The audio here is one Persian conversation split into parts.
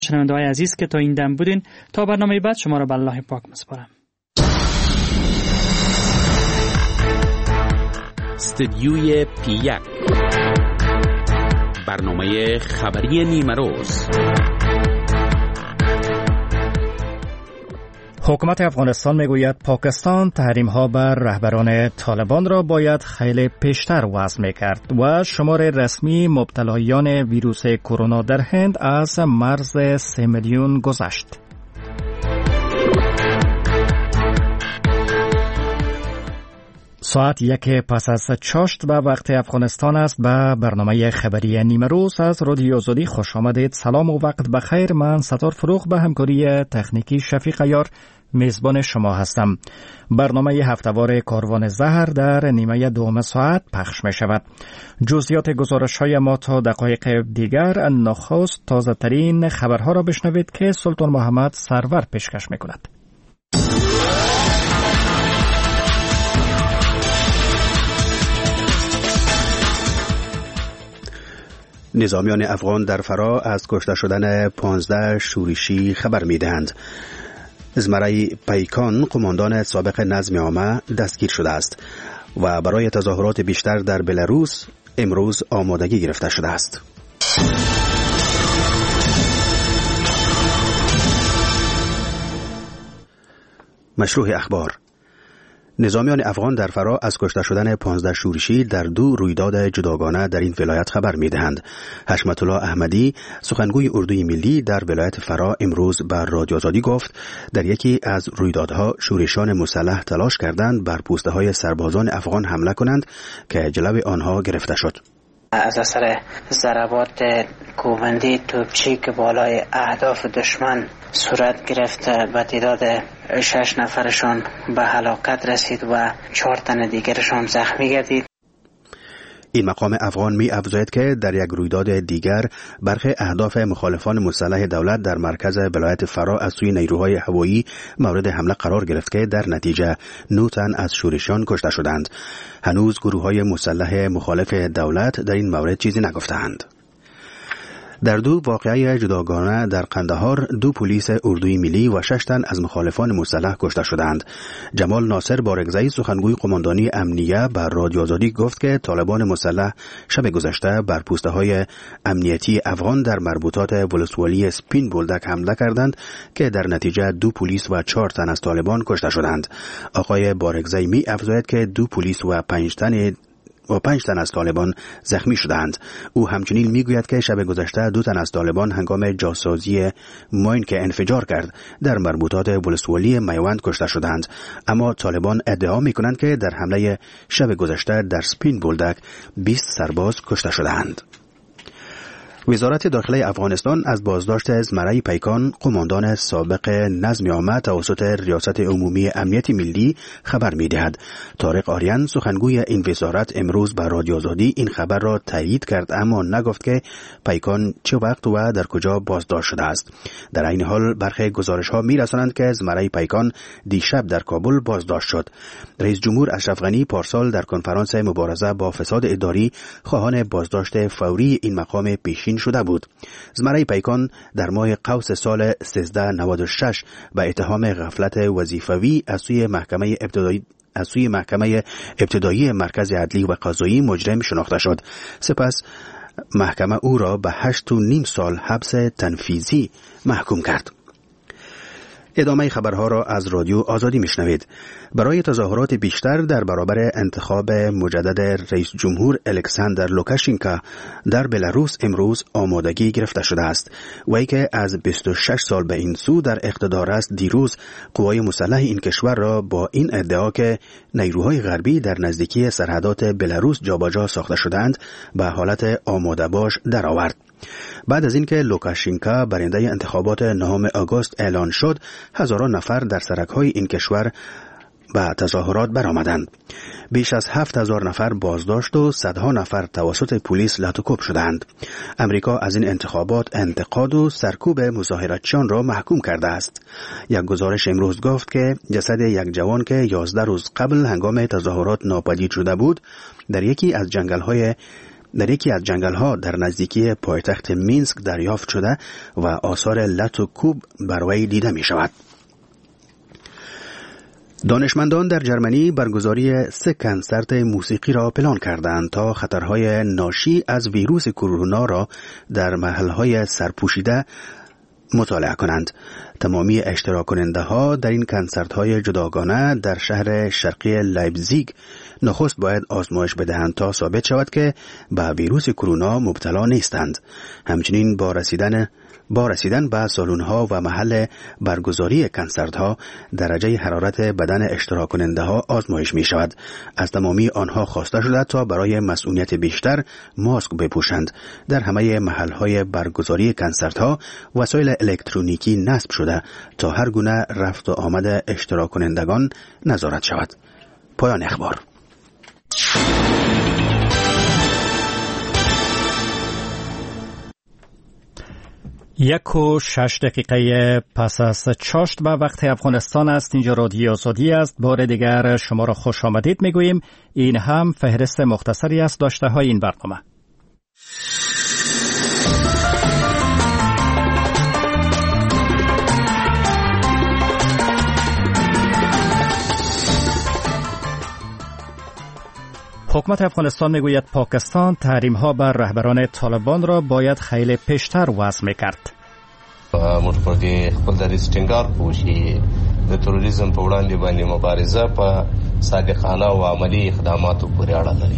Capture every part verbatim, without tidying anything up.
شنونده‌های عزیز که تا این دم بودین، تا برنامه بعد شما را به الله پاک می‌سپارم. استدیوی پی یک، برنامه خبری نیمروز. حکومت افغانستان میگوید پاکستان تحریم‌ها بر رهبران طالبان را باید خیلی پیشتر وضع میکرد و شمار رسمی مبتلایان ویروس کرونا در هند از مرز سه میلیون گذشت. ساعت یک پس از چاشت به وقت افغانستان است. به برنامه خبری نیمه روز از رادیو آزادی خوش آمدید. سلام و وقت بخیر. من ستار فروغ به همکاری تکنیکی شفیق عیار میزبان شما هستم. برنامه هفته‌وار کاروان زهر در نیمه دوم ساعت پخش می شود. جزئیات گزارش های ما تا دقایق دیگر. نخست تازه ترین خبرها را بشنوید که سلطان محمد سرور پیشکش می کند. نظامیان افغان در فرا از کشته شدن پانزده شورشی خبر می دهند. زمره پیکان قماندان سابق نظم عامه دستگیر شده است و برای تظاهرات بیشتر در بلاروس امروز آمادگی گرفته شده است. مشروع اخبار. نظامیان افغان در فرا از کشته شدن پانزده شورشی در دو رویداد جداگانه در این ولایت خبر می دهند. حشمت الله احمدی، سخنگوی اردوی ملی در ولایت فرا، امروز بر رادیو آزادی گفت در یکی از رویدادها شورشیان مسلح تلاش کردند بر پوسته های سربازان افغان حمله کنند که جلو آنها گرفته شد. از اثر ضربات کوبنده توپچی که بالای اهداف دشمن صورت گرفت به تعداد شش نفرشان به هلاکت رسید و چهار تن دیگرشان زخمی گردید. این مقام افغان می افزاید که در یک رویداد دیگر برخی اهداف مخالفان مسلح دولت در مرکز ولایت فرا از سوی نیروهای هوایی مورد حمله قرار گرفت که در نتیجه نه تن از شورشیان کشته شدند. هنوز گروه‌های مسلح مخالف دولت در این مورد چیزی نگفتند. در دو واقعه جداگانه در قندهار دو پلیس اردوی ملی و شش تن از مخالفان مسلح کشته شدند. جمال ناصر بارگزایی، سخنگوی قماندانی امنیه، بر رادیو آزادی گفت که طالبان مسلح شب گذشته بر پوسته های امنیتی افغان در مربوطات ولسوالی سپین بولدک حمله کردند که در نتیجه دو پلیس و چهار تن از طالبان کشته شدند. آقای بارگزایی می افزاید که دو پلیس و پنج تن و پنج تن از طالبان زخمی شدند. او همچنین میگوید که شب گذشته دو تن از طالبان هنگام جاسازی ماین که انفجار کرد در مربوطات ولسوالی میوند کشته شدند، اما طالبان ادعا میکنند که در حمله شب گذشته در سپین بولدک بیست سرباز کشته شدند. وزارت داخلی افغانستان از بازداشت زمره پیکان قماندان سابق نظم عامه توسط ریاست عمومی امنیت ملی خبر می‌دهد. طارق آریان، سخنگوی این وزارت، امروز به رادیو آزادی این خبر را تایید کرد، اما نگفت که پیکان چه وقت و در کجا بازداشت شده است. در این حال برخی گزارش‌ها می‌رسانند که زمره پیکان دیشب در کابل بازداشت شد. رئیس جمهور اشرف غنی پارسال در کنفرانس مبارزه با فساد اداری خواهان بازداشت فوری این مقام پیشین شده بود. زمره پیکان در ماه قوس سال سیزده نود و شش به اتهام غفلت وظیفوی از سوی محکمه ابتدایی از سوی محکمه ابتدایی مرکز عدلی و قضایی مجرم شناخته شد. سپس محکمه او را به هشت و نیم سال حبس تنفیذی محکوم کرد. ادامه خبرها را از رادیو آزادی میشنوید. برای تظاهرات بیشتر در برابر انتخاب مجدد رئیس جمهور الکساندر لوکاشنکو در بلاروس امروز آمادگی گرفته شده است. وی که از بیست و شش سال به این سو در اقتدار است، دیروز قوای مسلح این کشور را با این ادعا که نیروهای غربی در نزدیکی سرحدات بلاروس جابجا ساخته شدند به حالت آماده باش درآورد. بعد از اینکه لوکاشنکو برنده انتخابات نهم آگوست اعلان شد، هزاران نفر در سرک‌های این کشور به تظاهرات برآمدند. بیش از هفت هزار نفر بازداشت و صدها نفر توسط پلیس لطوکوب شدند. امریکا از این انتخابات انتقاد و سرکوب مظاهراتچیان را محکوم کرده است. یک گزارش امروز گفت که جسد یک جوان که یازده روز قبل هنگام تظاهرات ناپدید شده بود در یکی از جنگل‌های در یکی از جنگل‌ها در نزدیکی پایتخت مینسک دریافت شده و آثار لط و کوب بر وی دیده می شود. دانشمندان در جرمنی برگزاری سه کنسرت موسیقی را پلان کردند تا خطرهای ناشی از ویروس کرونا را در محلهای سرپوشیده مطالعه کنند. تمامی اشتراک کننده ها در این کنسرت های جداگانه در شهر شرقی لایپزیگ نخست باید آزمایش بدهند تا ثابت شود که به ویروس کرونا مبتلا نیستند. همچنین با رسیدن با رسیدن به سالن ها و محل برگزاری کنسرت ها درجه حرارت بدن اشتراک کننده ها آزمایش می شود. از تمامی آنها خواسته شده تا برای مسئولیت بیشتر ماسک بپوشند. در همه محل های برگزاری کنسرت ها وسایل الکترونیکی نصب شده تا هر گونه رفت و آمد اشتراک کنندگان نظارت شود. پایان اخبار. یک و شش دقیقه پس از چاشت به وقت افغانستان است. اینجا رادیو آزادی است. بار دیگر شما را خوش آمدید میگوییم. این هم فهرست مختصری از داشته های این برنامه. حکومت افغانستان میگوید پاکستان تحریم‌ها بر رهبران طالبان را باید خیلی پیشتر وضع میکرد. موږ په دې خپل دریځ ټینګار کوو چې د تروریزم په وړاندې باندې مبارزه په صادقانه او عملی اقداماتو پورې اړه لري.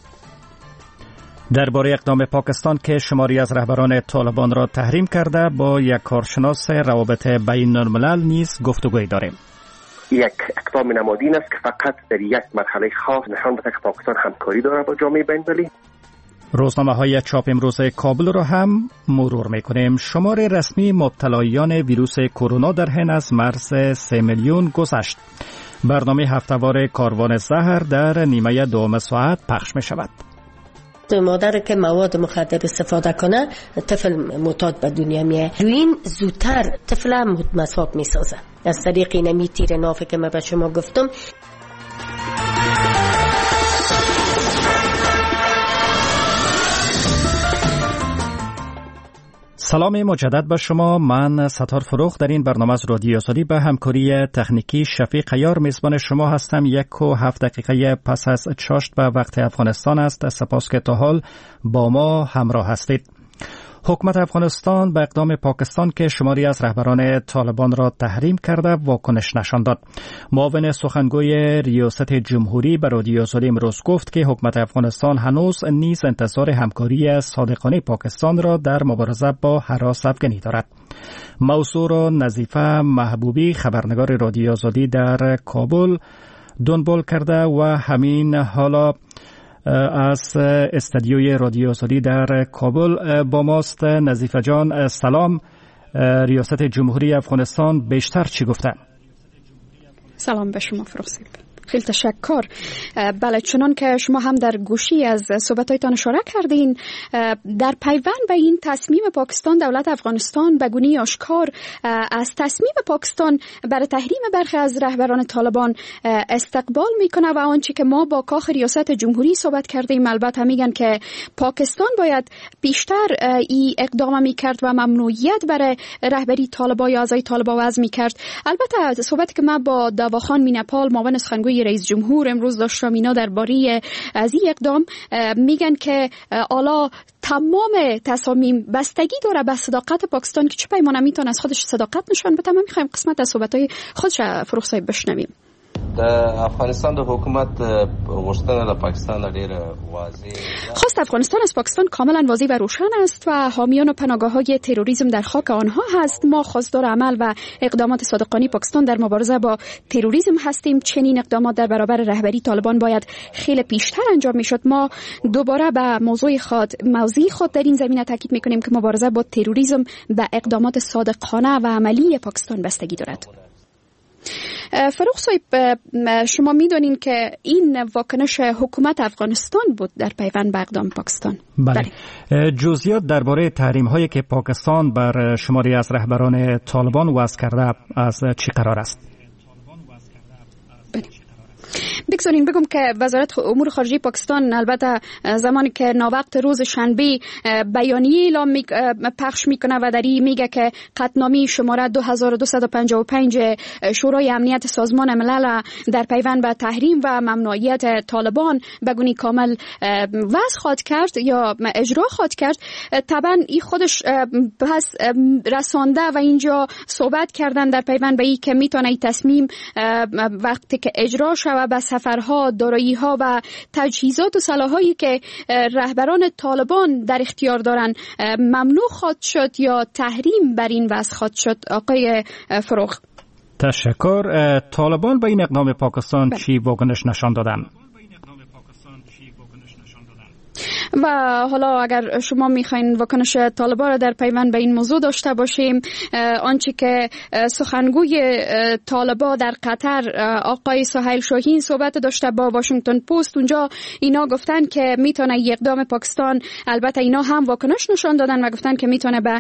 درباره اقدام پاکستان که شماری از رهبران طالبان را تحریم کرده با یک کارشناس روابط بین الملل نیز گفتگوی داریم. یک اقدام نمادین است که فقط در یک مرحله خاص نشان بده که پاکستان همکاری داره با جامعه بین‌المللی. روزنامه های چاپ امروز کابل را هم مرور میکنیم. شمار رسمی مبتلایان ویروس کرونا در هند از مرز سه میلیون گذشت. برنامه هفته‌وار کاروان زهر در نیمه دوم ساعت پخش می شود. مادر که مواد مخدر استفاده کنه طفل معتاد به دنیا میه. این زودتر طفل مصاب میسازه از طریق نمی تیر نافه که من به شما گفتم. سلام مجدد به شما. من ستار فروخ در این برنامه از رادیو آزادی به همکاری تکنیکی شفیق عیار میزبان شما هستم. یک و هفت دقیقه پس از چاشت به وقت افغانستان است. سپاس که تا حال با ما همراه هستید. حکومت افغانستان به اقدام پاکستان که شماری از رهبران طالبان را تحریم کرده واکنش نشان داد. معاون سخنگوی ریاست جمهوری به رادیو آزادی امروز گفت که حکومت افغانستان هنوز نیز انتظار همکاری صادقانه پاکستان را در مبارزه با هراس افغانی دارد. موضوع را نظیفه محبوبی خبرنگار رادیو آزادی در کابل دنبال کرده و همین حالا از استودیوی رادیو آزادی در کابل با ماست. نظیفه جان سلام. ریاست جمهوری افغانستان بیشتر چی گفته؟ سلام به شما فروخ‌صاحب. خیلی تشکر. بله، چنان که شما هم در گوشی از صحبتایتان اشاره کردین، در پیوند به این تصمیم پاکستان دولت افغانستان به گونه‌ای آشکار از تصمیم پاکستان برای تحریم برخی از رهبران طالبان استقبال میکنه و آنچه که ما با کاخ ریاست جمهوری صحبت کردیم البته میگن که پاکستان باید بیشتر این اقدام میکرد و ممنوعیت برای رهبری طالبان یا اعضای طالبان وضع میکرد. البته صحبتی که ما با دواخان مینپال معاون سخنگوی رئیس جمهور امروز داشتم، اینا درباره از این اقدام میگن که حالا تمام تصامیم بستگی داره به صداقت پاکستان که چه پیمانه میتونه از خودش صداقت نشون بده. ما میخوایم قسمت از صحبت‌های خودش فروخ صاحب بشنویم. د افغانستان د حکومت غوښتنه د پاکستان ډیره واضح خواست افغانستان از پاکستان کاملا واضح و روشن است و حامیان و پناهگاه‌های تروریسم در خاک آنها هست. ما خواستار عمل و اقدامات صادقانه پاکستان در مبارزه با تروریسم هستیم. چنین اقدامات در برابر رهبری طالبان باید خیلی پیشتر انجام میشد. ما دوباره به موضوع خود موضوع خود در این زمینه تاکید میکنیم که مبارزه با تروریسم به اقدامات صادقانه و عملی پاکستان بستگی دارد. فروخ صاحب، شما میدونین که این واکنش حکومت افغانستان بود در پیوند به اقدام پاکستان. بله. بله. جزئیات درباره تحریم هایی که پاکستان بر شماری از رهبران طالبان وضع کرده از چی قرار است؟ بگذارین بگم که وزارت امور خارجه پاکستان البته زمانی که ناوقت روز شنبه بیانیه اعلام می پخش میکنه و در این میگه که قطعنامه شماره دو هزار و دویست و پنجاه و پنج شورای امنیت سازمان ملل در پیوند به تحریم و ممنوعیت طالبان به گونه کامل وضع خواهد کرد یا اجرا خواهد کرد. طبعا این خودش پس رسانده و اینجا صحبت کردن در پیوند به این که میتونه این تصمیم وقتی که اجرا شود به سفرها، دارایی‌ها و تجهیزات و سلاحایی که رهبران طالبان در اختیار دارن ممنوع خواهد شد یا تحریم بر این وضع خواهد شد. آقای فروغ تشکر. طالبان به این اقدام پاکستان بله. چی واکنش نشان دادن؟ و حالا اگر شما میخواین واکنش طالبان را در پیوند به این موضوع داشته باشیم، آنچه که سخنگوی طالبان در قطر آقای سهیل شاهین صحبت داشته با واشنگتن پست، اونجا اینا گفتن که میتونه اقدام پاکستان، البته اینا هم واکنش نشان دادن و گفتن که میتونه به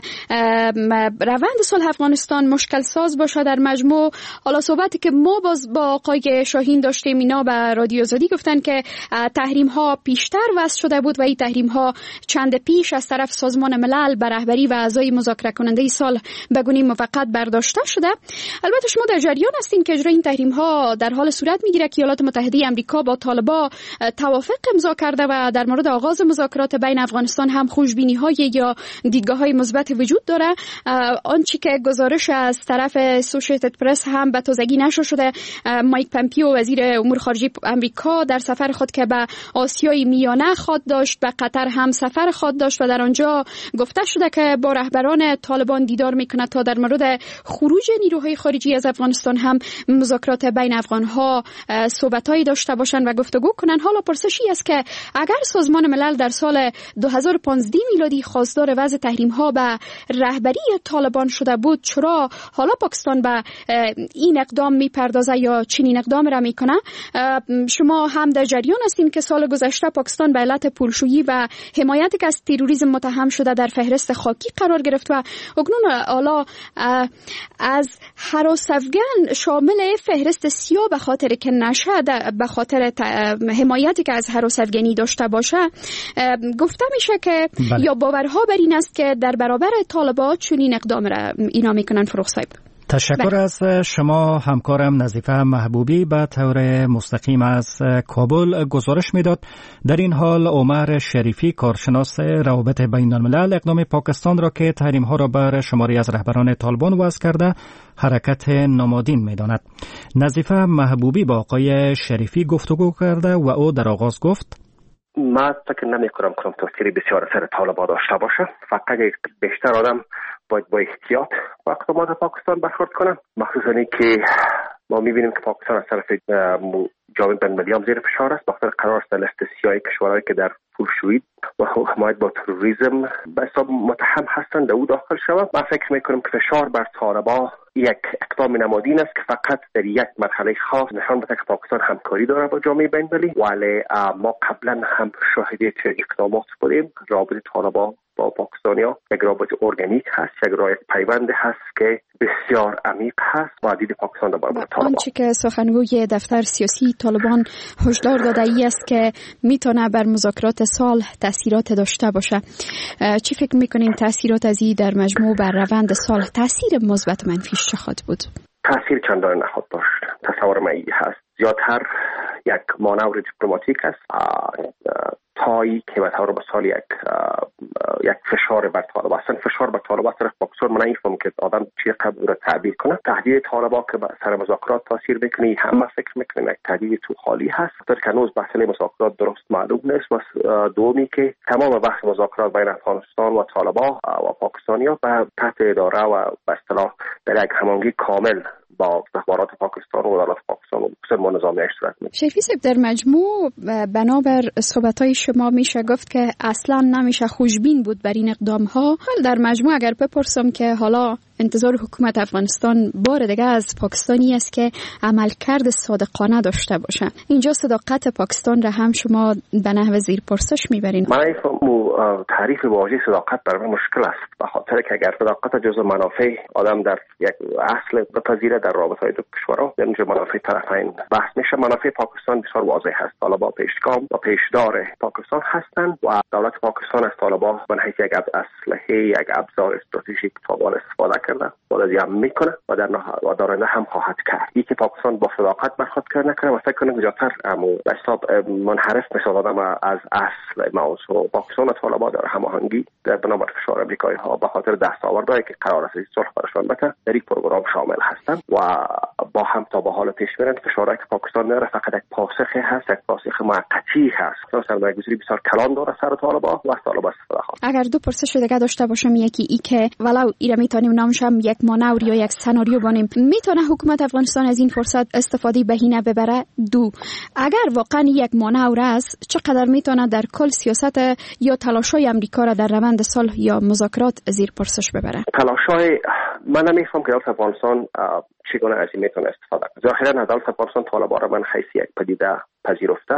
روند صلح افغانستان مشکل ساز باشه در مجموع. حالا صحبتی که ما باز با آقای شاهین داشتیم، اینا به رادیو آزادی گفتن که تحریم ها پیشتر وضع شده بود و این تحریم ها چند پیش از طرف سازمان ملل به رهبری و اعضای مذاکره کننده صلح به گونه موقت برداشته شده. البته شما در جریان هستین که اجرای این تحریم ها در حال صورت میگیره که ایالات متحده آمریکا با طالبان توافق امضا کرده و در مورد آغاز مذاکرات بین افغانستان هم خوشبینی های یا دیدگاه های مثبت وجود داره. آنچه که گزارش از طرف اسوسییتد پرس هم به تازگی نشر شده، مایک پامپیو وزیر امور خارجه آمریکا در سفر خود که به آسیای میانه خود داشت، به قطر هم سفر خود داشت و در آنجا گفته شده که با رهبران طالبان دیدار میکنه تا در مورد خروج نیروهای خارجی از افغانستان هم مذاکرات بین افغانها صحبتایی داشته باشند و گفتگو کنند. حالا پرسشی است که اگر سازمان ملل در سال دو هزار و پانزده میلادی خواستار وضع تحریم ها به رهبری طالبان شده بود، چرا حالا پاکستان به این اقدام میپردازه یا چنین اقدام را میکنه؟ شما هم در جریان هستین که سال گذشته پاکستان به علت پولشویی و حمایتی که از تروریسم متهم شده در فهرست خاکی قرار گرفت و اکنون حالا از هراس افغان شامل فهرست سیاه به خاطر که نشه، به خاطر حمایتی که از هراس افغانی داشته باشه گفته میشه که بله. یا باورها بر این است که در برابر طالبان چنین اقدام را اینا میکنن. فروغ صاحب تشکر بله. از شما. همکارم نظیفه محبوبی به طور مستقیم از کابل گزارش میداد. در این حال عمر شریفی کارشناس روابط بین الملل اقدام پاکستان را که تحریم ها را بر شماری از رهبران طالبان وضع کرده حرکت نمادین میداند. نظیفه محبوبی با آقای شریفی گفتگو کرده و او در آغاز گفت: من فکر نمی کنم کنم تاثیر بسیار سر طالبان داشته باشه. فقط بیشتر آدم باید با احتیاط با اقدامات پاکستان برخورد کنم، مخصوصا که ما میبینیم که پاکستان از طرف جامعه بین‌المللی هم زیر فشار است، بخاطر قرار است در لیست سیاه کشورهایی که در پولشویی و حمایت با تروریسم به حساب متهم هستند او داخل شود. من فکر میکنم که فشار بر طالبان یک اقدام نمادین است که فقط در یک مرحله خاص نشان بده که پاکستان همکاری داره با جامعه بین‌المللی، ولی ما قبلا هم شاهد اقدامات بودیم. رابطه طالبان با پاکستانیا یک رابطه ارگانیک هست، یک رابطه پیوند هست که بسیار عمیق هست و دید پاکستان در برابر طالبان. آنچه که سخنگوی دفتر سیاسی طالبان هشدار داده ای است که میتونه بر مذاکرات صلح تاثیرات داشته باشه. چی فکر میکنین تاثیرات از این در مجموع بر روند صلح، تاثیر مثبت و منفیش چه خواهد بود؟ تاثیر چندان نخواهد داشت. تصور من این هست زیادتر یک مانور دیپلماتیک است تایی که به طور مثال یک یک فشار بر طالبان، اصلا فشار بر طالبان طرف پاکستان من نمی‌فهمم که آدم چی قبل را تعبیر کنه. تهدید طالبان که سر مذاکرات تاثیر بکنه همه فکر میکنن یک تهدید تو خالی هست، خاطر که هنوز بحث مذاکرات درست معلوم نیست. و دومی که تمام بحث مذاکرات بین افغانستان و طالبان و پاکستانیا به تحت اداره و به اصطلاح در یک هماهنگی کامل با استخبارات پاکستان و وزارت پاکستان و سازمان نظامی صورت میگیره. شریفی صاحب، در مجموع بنابر صحبت‌های شما میشه گفت که اصلا نمیشه خوشبین بود بر این اقدام ها. در مجموع اگر بپرسم که حالا انتظار حکومت افغانستان بار دیگه از پاکستانی است که عملکرد صادقانه داشته باشه. اینجا صداقت پاکستان را هم شما به نحو زیر پرسش میبرین. من تعریف واژه صداقت برای مشکل است، به خاطر که اگر صداقت جزء منافع آدم در یک اصل بپذیره در رابطه‌های دو کشورها، در اینجا منافع طرفین بحث میشه. منافع پاکستان بسیار واضح است. طالبان پیشگام و پیشدار پاکستان هستند و دولت پاکستان از طالبان به حیث یک اسلحه، یک ابزار استراتژیک طالبان استفاده کرده، بازی هم میکنه و در آینده هم خواهد کرد. این که پاکستان با صداقت برخورد کرد نکنه و فکر کنم زیادتر امو حساب منحرف میشه آدم از اصل موضوع. پاکستان و طالبان در هماهنگی در بنابر فشار امریکایی ها به خاطر دستاوردهایی که قرار است صلح برشان بکنه در این پروگرام شامل هستند و با هم تا به حال پیش میرن. فشاری که پاکستان میاره فقط یک پاسخی هست، یک پاسخ موقتی هست. سرمایه‌گذاری بسیار کلان داره سر طالبان و از طالبان استفاده خواهد. اگر دو پرسش دیگه داشته باشم، یکی ای که ولو ایره میتونیم نامش هم یک مانور یا یک سناریو بانیم، میتونه حکومت افغانستان از این فرصت استفاده بهینه ببره؟ دو، اگر واقعا یک مانور است، چقدر میتونه در کل سیاست یا تلاش‌های امریکا را در روند صلح یا مذاکرات زیر پرسش ببره؟ تلاش‌های من نمیفهم که دولت افغانستان چگونه از این میتونه استفاده کنه. ظاهرا دولت افغانستان طالبان را من حیث یک پدیده پذیرفته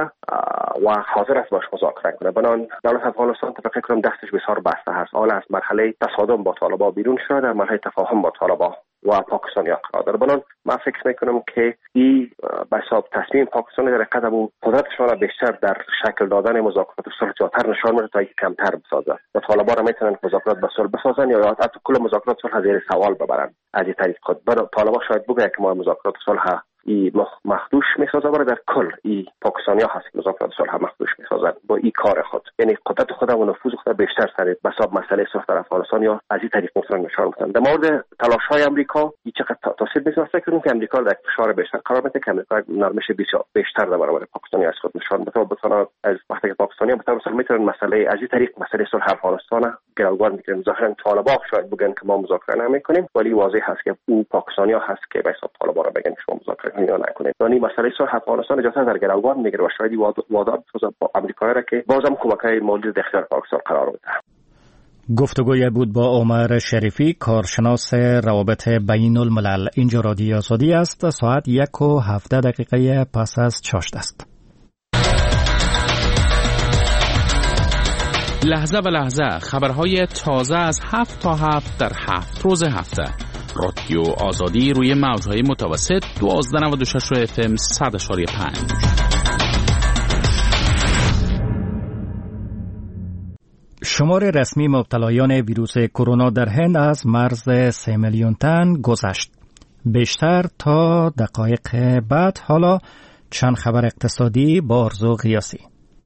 و حاضر است باش مذاکره کنه. بنابراین دولت افغانستان فکر کنم دستش بسیار بسته هست. حالا از مرحله تصادم با طالبان بیرون شده، در مرحله تفاهم با طالبان و پاکستانی قرار داره. بنابراین من فکر میکنم که این به حساب تصمیم پاکستانی در قدم و قدرتشان را بیشتر در شکل دادن مذاکرات صلح جاتر نشان میده تا اینکه کمتر بسازه. و طالبان را میتونن مذاکرات به صلح بسازن یا حتی کل مذاکرات صلح زیر سوال ببرن. از این طریق خود طالبان شاید بگه که ما مذاکرات صلح ای مخدوش میسازه، برای در کل ای پاکستانی ها هست که مذاکرات صلح مخدوش میسازن با این کار خود. یعنی قدرت خود و نفوذ خود بیشتر سر به حساب مسئله صلح در افغانستان یا از این طریق میتونن نشان بدن. در مورد تلاش های امریکا این چقدر تاثیر میذاره؟ فکر کنم که امریکا در فشار بیشتر قرار میده که امریکا نرمش بیشتر بیشتر در برابر پاکستانی از خود نشان بده و بتونه از وقتی که پاکستانی ها بتونن میتونن مسئله از این طریق مسئله صلح افغانستان گروگان میکنن. ظاهرا طالبان شاید بگن که ما مذاکره نمیکنیم، ولی واضح هست که اون پاکستانی ها هست که به حساب طالبان را بگن که شما مذاکره نکنید. یعنی مسئله صلح افغانستان اجازه در گروگان میگیره و شاید وعدات با امریکا را که بازم کمک‌های مالی در اختیار پاکستان قرار بده. گفتگوی بود با عمر شریفی، کارشناس روابط بین الملل. اینجا رادیو آزادی است. ساعت یک و هفده دقیقه پس از چاشت است. لحظه به لحظه خبرهای تازه از هفت تا هفت در هفت روز هفته. رادیو آزادی روی موجهای متوسط دوازده نود و شش اف ام صد اشاری پنج. شمار رسمی مبتلایان ویروس کرونا در هند از مرز سه میلیون تن گذشت. بیشتر تا دقایق بعد. حالا چند خبر اقتصادی با ارزو قیاسی.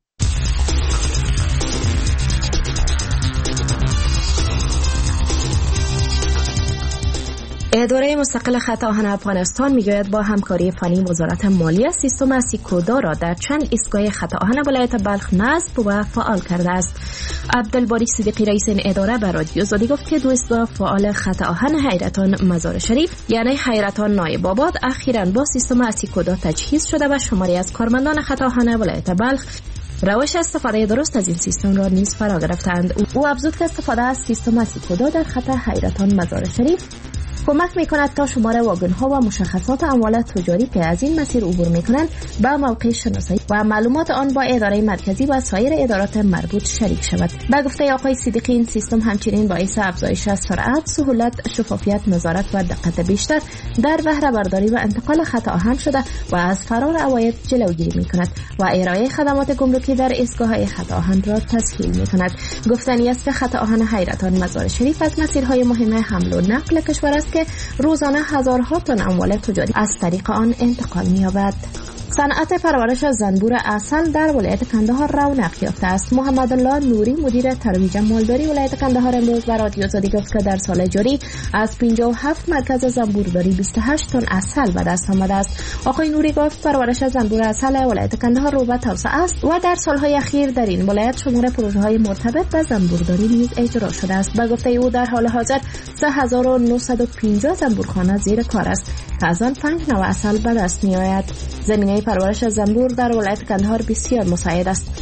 اداره مستقل خط آهن افغانستان میگوید با همکاری فنی وزارت مالیه سیستم سیکودا را در چند ایستگاه خط آهن ولایت بلخ نصب و فعال کرده است. عبدالباری صدیقی رئیس این اداره به رادیو آزادی گفت که دو ایستگاه فعال خط آهن حیرتان مزار شریف یعنی حیرتان نایب آباد اخیراً با سیستم سیکودا تجهیز شده و شماری از کارمندان خط آهن ولایت بلخ روش استفاده درست از این سیستم را نیز فرا گرفتند. او افزود که استفاده از سیستم سیکودا در خط حیرتان مزار شریف کمک میکند تا شمار واگن‌ها و مشخصات اموال تجاری که از این مسیر عبور میکنند به موقع شناسایی و معلومات آن با اداره مرکزی و سایر ادارات مربوط شریک شود. به گفته آقای صدیقی این سیستم همچنین باعث افزایش سرعت، سهولت، شفافیت، نظارت و دقت بیشتر در بهره برداری و انتقال خط آهن شده و از فرار عواید جلوگیری میکند و ارائه خدمات گمرکی در ایستگاه‌های خط آهن را تسهیل میکند. گفتنی است که خط آهن حیرتان مزار شریف از مسیرهای مهم حمل و نقل کشور است که روزانه هزارها تن اموال تجاری از طریق آن انتقال می‌یابد. صنعت پرورش زنبور عسل در ولایت کندهار رونق یافته است. محمد الله نوری مدیر ترویج مالداری ولایت کندهار امروز به رادیو آزادی گفت که در سال جاری از پنجاه و هفت مرکز زنبورداری بیست و هشت تن عسل به دست آمده است. آقای نوری گفت پرورش زنبور عسل ولایت کندهار رو به توسعه است و در سالهای اخیر در این ولایت شمار پروژه‌های مرتبط به زنبورداری نیز اجرا شده است. به گفته او در حال حاضر سه هزار و نهصد و پنجاه زنبورخانه زیر کار است که از آن پنج نوع عسل به دست می‌آید. زمینه پرورش زنبور در ولایت کندهار بسیار مساعد است.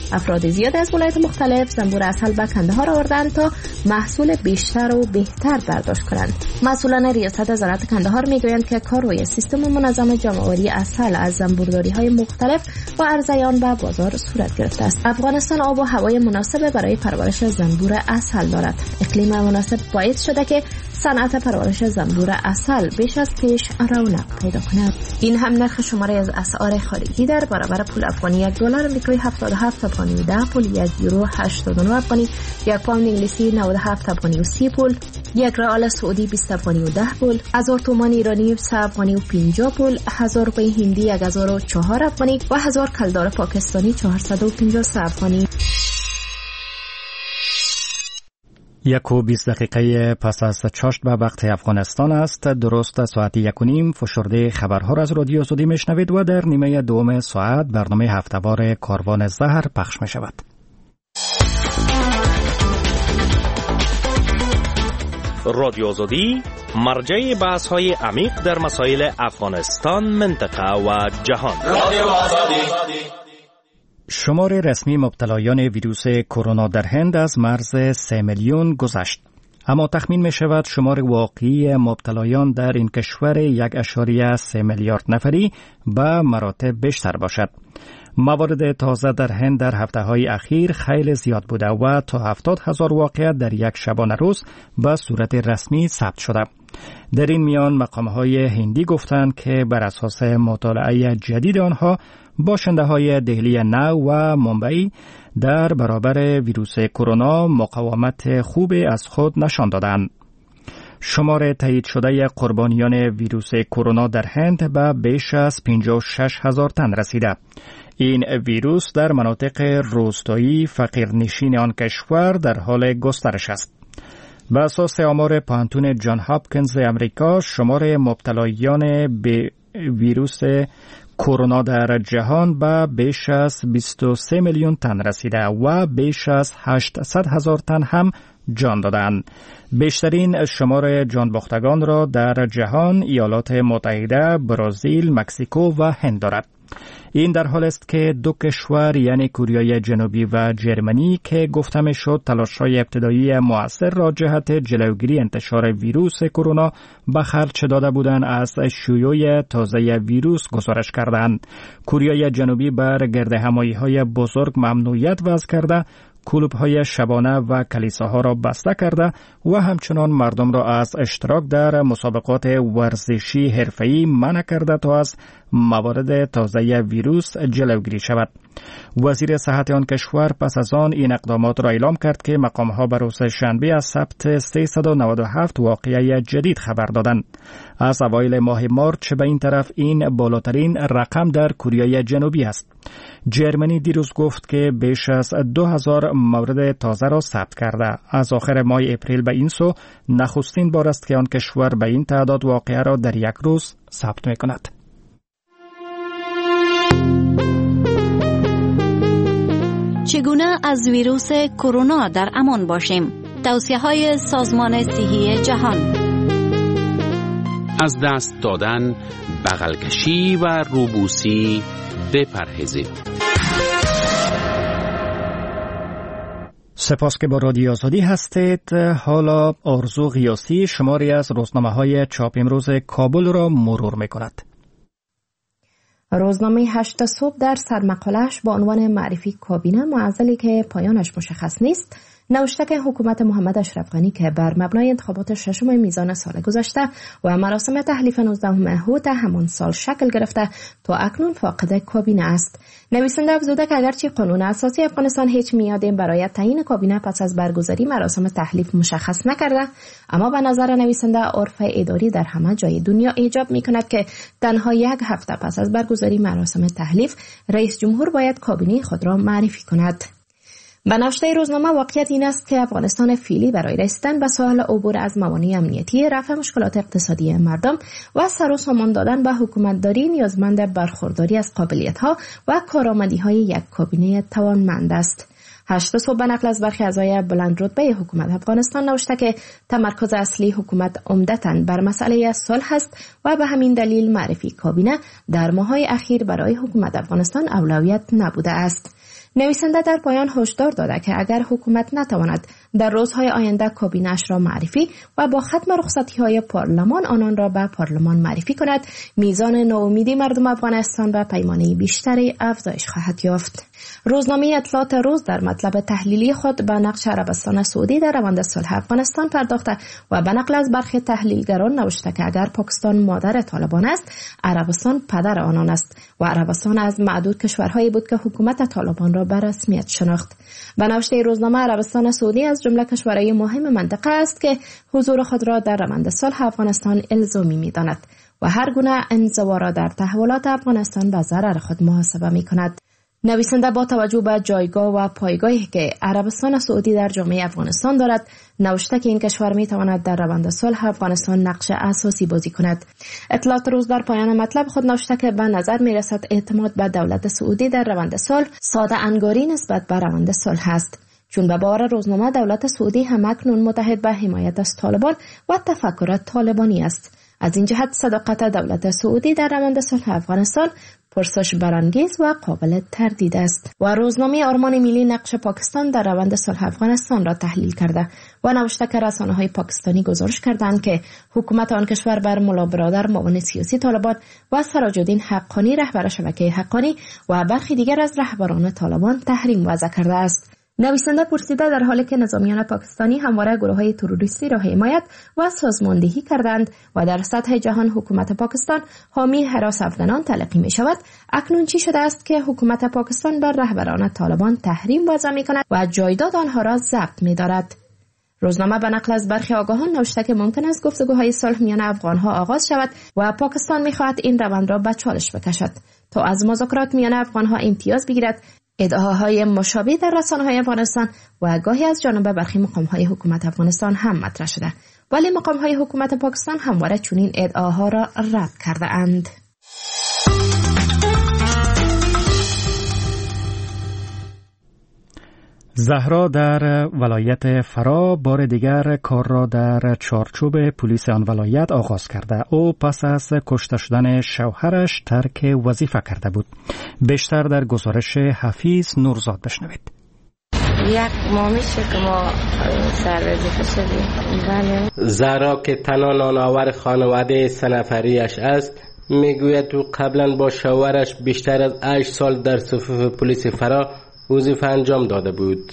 افراد زیاد از ولایت مختلف زنبور عسل به کندهار آوردند تا محصول بیشتر و بهتر برداشت کنند. مسئولان ریاست وزارت کندهار میگویند که کار روی سیستم منظم جمع‌آوری عسل از زنبورداری‌های مختلف و عرضه آن به بازار صورت گرفته است. افغانستان آب و هوای مناسب برای پرورش زنبور عسل دارد. اقلیم مناسب باعث شده که صنعت پرورش زنبور عسل بیش از پیش رونق پیدا کند. این هم نرخ شماره از اسعار خارجی در برابر پول افغانی یک دلار آمریکایی هفتاد و هفت تپانی و ده پول، یک یورو هشتاد و نه افغانی، یک پوند انگلیسی نود و هفت تپانی و سی پول، یک ریال سعودی بیست تپانی و ده پول، هزار تومان ایرانی سه افغانی و پنجاه پول، هزار روپیه هندی یک هزار و چهار افغانی و هزار کلدار پاکستانی چهارصد و پنجاه و سه افغانی. یک و بیست دقیقه پس از چاشت به وقت افغانستان است. درست ساعت یک و نیم فشرده خبرها را از رادیو آزادی میشنوید و در نیمه دوم ساعت برنامه هفته‌وار کاروان زهر پخش می شود. رادیو آزادی مرجع بحث های عمیق در مسائل افغانستان، منطقه و جهان. رادیو آزادی. شمار رسمی مبتلایان ویروس کرونا در هند از مرز سه میلیون گذشت. اما تخمین می شود شمار واقعی مبتلایان در این کشور یک اشاریه سه میلیارد نفری به مراتب بیشتر باشد. موارد تازه در هند در هفته های اخیر خیلی زیاد بوده و تا هفتاد هزار واقعیت در یک شبانه روز به صورت رسمی ثبت شده. در این میان مقامهای هندی گفتند که بر اساس مطالعه جدید آنها باشنده های دهلی نو و ممبئی در برابر ویروس کرونا مقاومت خوبی از خود نشان دادند. شمار تایید شده قربانیان ویروس کرونا در هند به بیش از پنجاه و شش هزار تن رسیده. این ویروس در مناطق روستایی فقیرنشین آن کشور در حال گسترش است. بر اساس آمار پانتون جان هاپکینز امریکا، شمار مبتلایان به ویروس کرونا در جهان به بیش از بیست و سه میلیون تن رسیده و بیش از هشتصد هزار تن هم جان دادند. بیشترین شمار جان باختگان را در جهان ایالات متحده، برزیل، مکزیکو و هند دارد. این در حال است که دو کشور یعنی کره جنوبی و ژرمنی که گفته میشد تلاش‌های ابتدایی مؤثر را جهت جلوگیری انتشار ویروس کرونا به خرج داده بودند از شیوع تازه ویروس گزارش کردند. کره جنوبی بر گردهمایی‌های بزرگ ممنوعیت وضع کرده، کلوب‌های شبانه و کلیساها را بسته کرده و همچنان مردم را از اشتراک در مسابقات ورزشی حرفه‌ای منع کرده تا از موارد تازه ویروس جلوگیری شود. وزیر صحت آن کشور پس از آن این اقدامات را اعلام کرد که مقام‌ها بر روز شنبه از ثبت سیصد و نود و هفت واقعه جدید خبر دادند. از اوایل ماه مارچ به این طرف این بالاترین رقم در کره جنوبی است. ژرمنی دیروز گفت که بیش از دو هزار مورد تازه را ثبت کرده. از آخر ماه اپریل به این سو نخستین بار است که آن کشور به این تعداد واقعه را در یک روز ثبت می‌کند. چگونه از ویروس کرونا در امان باشیم؟ توصیه‌های سازمان صحی جهان. از دست دادن، بغل کشی و روبوسی بپرهیزید. سپاس که با رادیو آزادی هستید. حالا آرزو غیاثی شماری از روزنامه‌های چاپ امروز کابل را مرور می‌کند. روزنامه هشت صبح در سرمقاله‌اش با عنوان معرفی کابینه معضلی که پایانش مشخص نیست نوشته که حکومت محمد اشرف غنی که بر مبنای انتخابات ششم میزان سال گذشته و مراسم تحلیف نوزدهم هوت همان سال شکل گرفته تا اکنون فاقد کابینه است. نویسنده افزوده که اگرچه قانون اساسی افغانستان هیچ میادی برای تعیین کابینه پس از برگزاری مراسم تحلیف مشخص نکرده، اما به نظر نویسنده عرف اداری در همه جای دنیا ایجاب میکند که تنها یک هفته پس از برگزاری مراسم تحلیف رئیس جمهور باید کابینه خود را معرفی کند. به نوشته روزنامه واقعیت این است که افغانستان فعلی برای رسیدن به ساحل عبور از موانع امنیتی، رفع مشکلات اقتصادی مردم و سر و سامان دادن به حکومتداری نیازمند برخورداری از قابلیت‌ها و کارآمدی‌های یک کابینه توانمند است. هشت صبح به نقل از برخی اعضای بلند رتبه حکومت افغانستان نوشته که تمرکز اصلی حکومت عمدتاً بر مسئله صلح است و به همین دلیل معرفی کابینه در ماه‌های اخیر برای حکومت افغانستان اولویت نبوده است. نویسنده در پایان هشدار داده که اگر حکومت نتواند در روزهای آینده کابینه‌اش را معرفی و با ختم رخصتی‌های پارلمان آنان را به پارلمان معرفی کند، میزان ناامیدی مردم افغانستان به پیمانه بیشتری افزایش خواهد یافت. روزنامه اطلاعات روز در مطلب تحلیلی خود به نقش عربستان سعودی در روند صلح افغانستان پرداخته و به نقل از برخی تحلیلگران نوشته که اگر پاکستان مادر طالبان است، عربستان پدر آنان است و عربستان از معدود کشورهایی بود که حکومت طالبان را به رسمیت شناخت. به نوشته روزنامه، عربستان سعودی از جمله کشورهای مهم منطقه است که حضور خود را در روند صلح افغانستان الزامی می‌داند و هر گونه انزوا را در تحولات افغانستان به ضرر خود محاسبه می‌کند. نویسنده با توجه به جایگاه و پایگاهی که عربستان سعودی در جامعه افغانستان دارد، نوشته که این کشور می تواند در روند صلح افغانستان نقش اساسی بازی کند. اطلاعات روز در پایان مطلب خود نوشته که به نظر می رسد اعتماد به دولت سعودی در روند صلح ساده انگاری نسبت به روند صلح است، چون به باور روزنامه دولت سعودی هم اکنون متحد به حمایت از طالبان و تفکر طالبانی است. از این جهت صداقت دولت سعودی در روند صلح افغانستان پرسش برانگیز و قابل تردید است. و روزنامه آرمان ملی نقش پاکستان در روند صلح افغانستان را تحلیل کرده و نوشته که رسانه‌های پاکستانی گزارش کردند که حکومت آن کشور بر ملا برادر معاون سیاسی طالبان و سراج الدین حقانی رهبر شبکه حقانی و برخی دیگر از رهبران طالبان تحریم وضع کرده است. نویسنده پرسیده در حالی که نظامیان پاکستانی همواره گروه‌های تروریستی را حمایت و سازماندهی کردند و در سطح جهان حکومت پاکستان حامی هراس افغانان تلقی می شود، اکنون چی شده است که حکومت پاکستان بر رهبران طالبان تحریم وضع می کند و جایداد آنها را ضبط می دارد؟ روزنامه به نقل از برخی آگاهان نوشته که ممکن است گفتگوهای صلح میان افغانها آغاز شود و پاکستان می خواهد این روند را به چالش بکشد تا از مذاکرات میان افغانها امتیاز بگیرد. ادعاهای مشابه در رسانه‌های افغانستان و گاهی از جانب برخی مقام‌های حکومت افغانستان هم مطرح شده، ولی مقام‌های حکومت پاکستان همواره چنین ادعاها را رد کرده اند. زهرا در ولایت فرا بار دیگر کار را در چارچوب پلیس آن ولایت آغاز کرده. او پس از کشته شدن شوهرش ترک وظیفه کرده بود. بیشتر در گزارش حفیظ نورزاد بشنوید. یک ماه میشه که ما سر وظیفه شدیم. بله. زهرا که تنها نانآور خانواده سه نفریش است، میگوید تو قبلا با شوهرش بیشتر از هشت سال در صفوف پلیس فرا وظیفه انجام داده بود.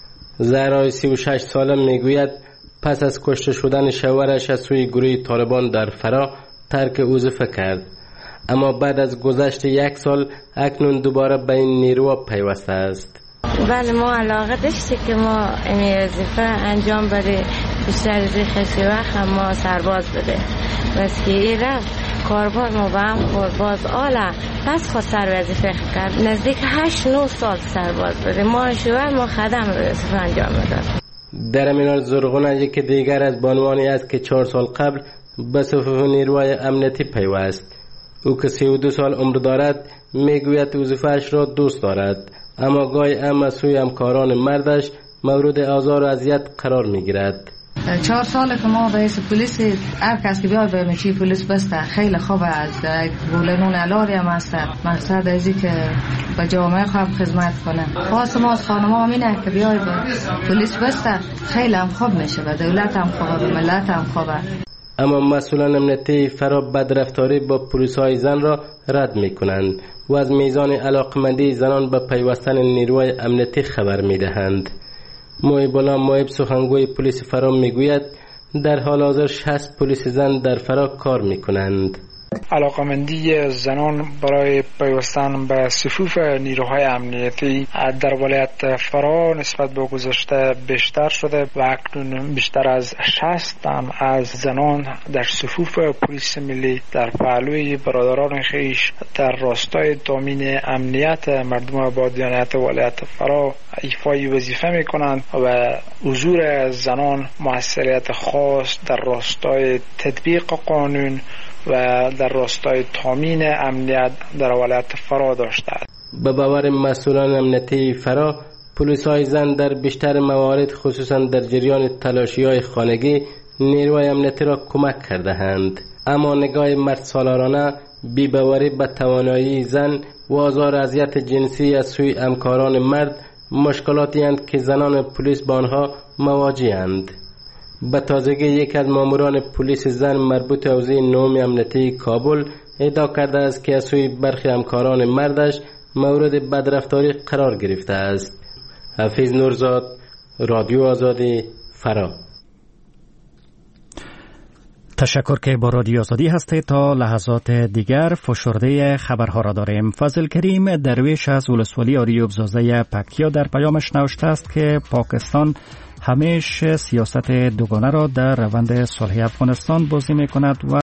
زهرا سی و شش ساله میگوید پس از کشته شدن شوهرش از سوی گروه طالبان در فرا ترک وظیفه کرد، اما بعد از گذشت یک سال اکنون دوباره به این نیرو پیوسته است. بله، ما علاقه داشتی که ما این وظیفه انجام بده، بیشتر از خیلی وقت ما سرباز بده، بس که این رفت کاربار ما با هم خورد باز آله پس خود سر وظیفه کرد. نزدیک هشت نه سال سرباز بده، ما شوهر ما خدم وظیفه انجام میداد. در امینال زرغونه یکی دیگر از بانوانی است که چهار سال قبل به صفوف نیروهای امنیتی پیوست. او که سی و دو سال عمر دارد میگوید وظیفه‌اش را دوست دارد، اما گاهی هم از سوی همکاران مردش مورد آزار و اذیت قرار میگیرد. چهار ساله که ما به پلیس هر کس که بیاد به چی پلیس بسته خیلی خوبه، از گولنون علاری هم هست. مقصد ازی که به جامعه خوب خدمت کنه. خاص ما از خانم همینه که بیاد به پلیس بسته خیلی هم خوب میشه، به دولت هم خوبه، به ملت هم خوبه. اما مسئولان امنیتی فرا بدرفتاری با پلیس‌های زن را رد میکنند و از میزان علاقمندی زنان به پیوستن نیروهای امنیتی خبر میدهند. محیب الله محیب سخنگوی پلیس فرا میگوید در حال حاضر شصت پلیس زن در فرا کار میکنند. علاقمندی زنان برای پیوستن به صفوف نیروهای امنیتی در ولایت فرا نسبت به گذشته بیشتر شده و اکنون بیشتر از شصت تن از زنان در صفوف پلیس ملی در پهلوی برادران خویش در راستای تامین امنیت مردم با دیانت ولایت فرا ایفای وظیفه میکنند و حضور زنان موثریت خاص در راستای تطبیق قانون و در راستای تامین امنیت در ولایت فرا داشته است. به باور مسئولان امنیتی فرا، پلیس‌های زن در بیشتر موارد خصوصا در جریان تلاشی‌های خانگی نیروهای امنیتی را کمک کرده اند، اما نگاه مرد سالارانه بی‌باوری به توانایی زن و آزار اذیت جنسی از سوی همکاران مرد مشکلاتی اند که زنان پلیس با آنها مواجه‌اند. به تازگی یک از ماموران پلیس زن مربوط حوزه نهم امنیتی کابل ادعا کرده است که از سوی برخی همکاران مردش مورد بدرفتاری قرار گرفته است. حفیظ نورزاد، رادیو آزادی، فرا. تشکر که با رادیو آزادی هستید. تا لحظات دیگر فشرده خبرها را داریم. فضل کریم درویش از ولسوالی آریوب زازه پکتیا در پیامش نوشته است که پاکستان همیشه سیاست دوگانه را در روند صلح افغانستان بازی می کند و